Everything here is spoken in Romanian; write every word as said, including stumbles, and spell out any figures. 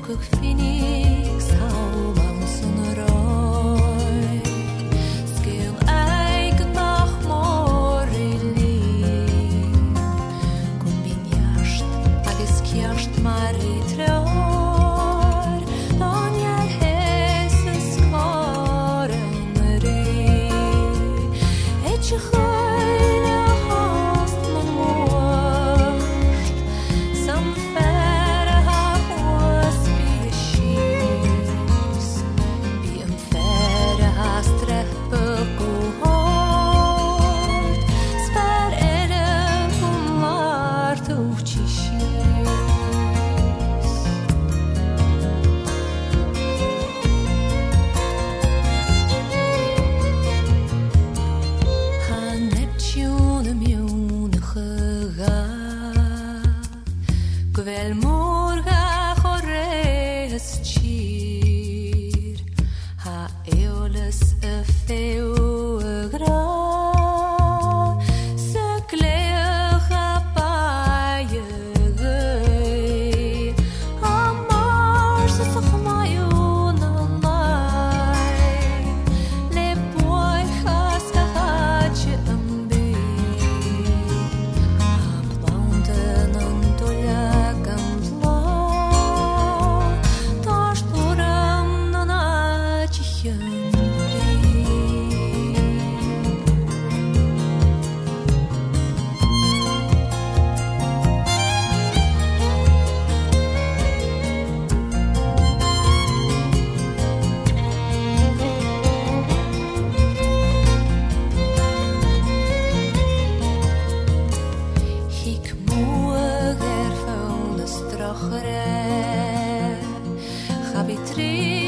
Phoenix, how mountain roy, scale I could mach more really. Combinasht, agus kiasht maritror, don jag heses karen ri, et je chayne hast man morsht, sam färre ha hos bishis, bi en färre ha streppe kohort, spär er det på mart uchishis. Ha Neptune mjune chega, Gvel morga chores chir, ha eoles e feo gra, se klecha paie gei, ha mars se chmayon amai, le boi chas a hache ambi, ha planten antolja gambla, ta shtoram na nachichen. Hik moeg er faun de strachere, Gabi tri